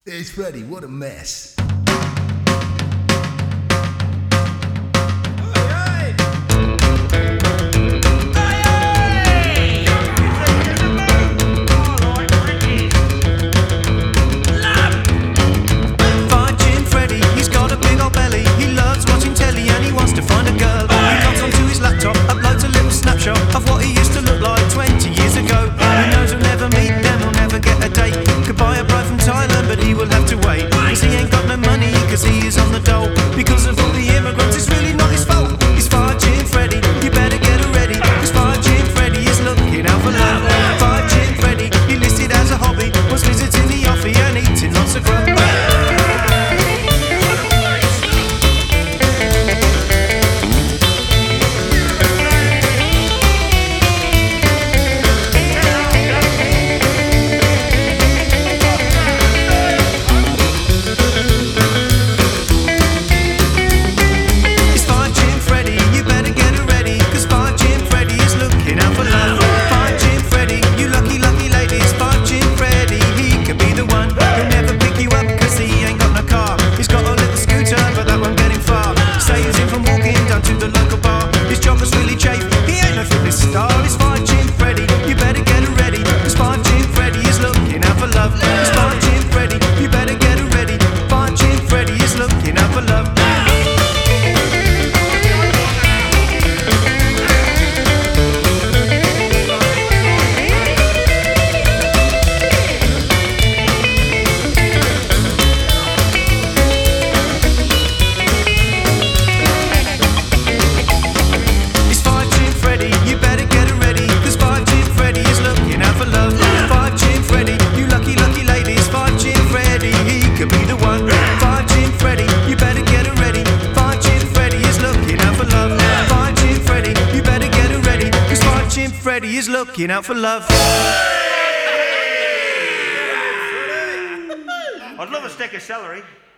There's Freddie, what a mess. Of what he used to look like 20 years ago. He knows he'll never meet them, he'll never get a date. Could buy a bride from Thailand, but he will have to wait. Cause he ain't got no money, cause he is on the dole. Because of all the immigrants, it's really not his fault. He's Fire Gin Freddy, you better get her ready. Cause Fire Gin Freddy is looking out for love. Fire Gin Freddy, he listed as a hobby, was visiting the offie and eating lots of grub. Freddy is looking out for love. I'd love a stick of celery.